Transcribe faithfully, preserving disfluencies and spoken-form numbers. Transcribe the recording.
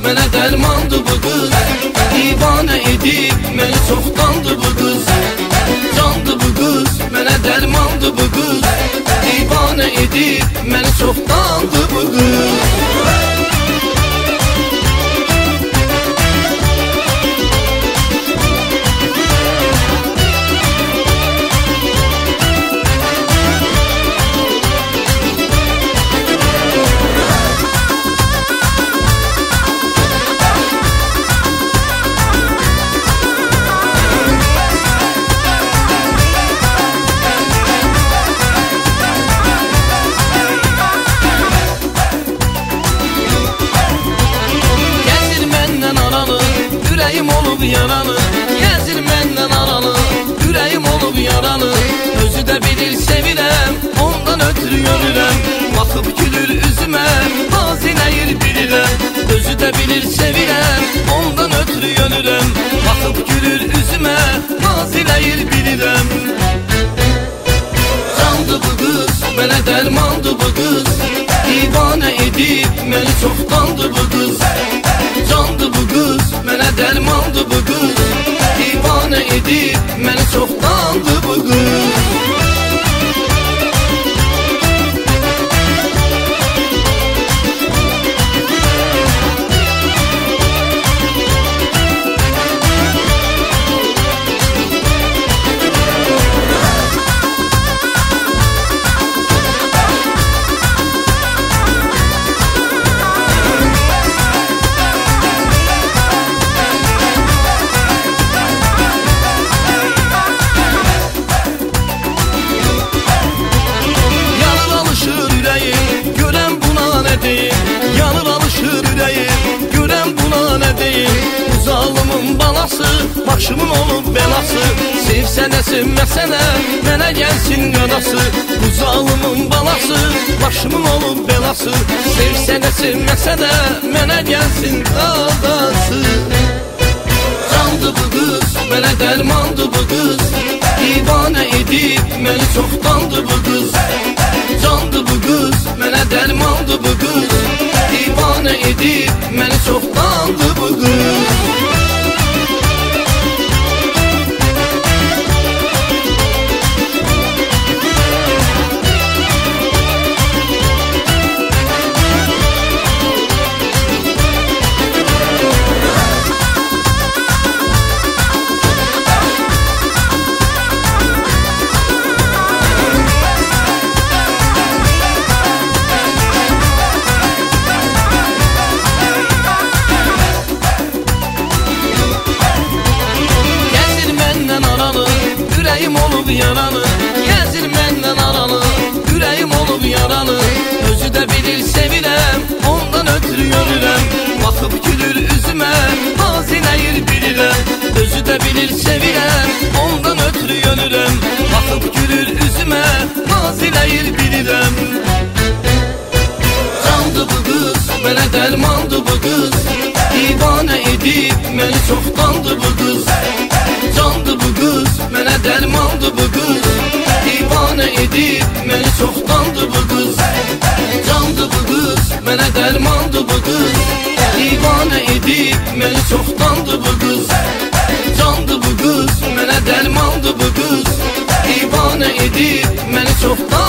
mənə dərmandı bu qız. Divanə edib məni çoxdandı bu qız. Candı bu qız, mənə dərmandı bu qız. Divanə edib məni çoxdandı bu qız. Ürəyim olub yaralı, gəzir məndən aralı. Ürəyim olub yaralı, özü də bilir sevirəm, ondan ötürü görürəm. Baxıb gülür üzümə, nazinəyir bilirəm. Özü də bilir sevirəm, ondan ötürü görürəm. Baxıb gülür üzümə, nazinəyir bilirəm. Candı bu qız, mənə dərmandı bu qız. Divanə edib məni çoxdandı bu qız. Candı bu qız, mənə dərmandı bu qız. Divanə edib məni çoxdandı bu qız. Yanır alışır ürəyim, görəm buna nə deyim. Bu zalımın balası, başımın olub belası. Sevsənə sevməsənə, mənə gəlsin qadası. Bu zalımın balası, başımın olub belası. Sevsənə sevməsənə, mənə gəlsin qadası. Candı bu qız, mənə dərmandı bu qız. Divanə edib məni çoxdandı bu qız. Candı bu qız, mənə dərmandı bu qız. Divanə edib məni çoxdandı bu qız. Ürəyim olub yaralı, gəzir məndən aralı. Ürəyim olub yaralı, özü də bilir sevirəm, ondan ötürü görürəm. Baxıb gülür üzümə, nazinəyir bilirəm. Özü də bilir sevirəm, ondan ötürü görürəm. Baxıb gülür üzümə, nazinəyir bilirəm. Candı bu qız, mənə dərmandı bu qız. Divanə edib məni çoxdandı bu qız. Candı bu qız, mənə dərmandı bu qız. Divanə edib məni çoxdandı bu qız. Candı bu qız, mənə dərmandı bu qız. Divanə edib məni çoxdandı bu qız. Candı bu qız, mənə dərmandı bu qız. Divanə edib məni çoxdandı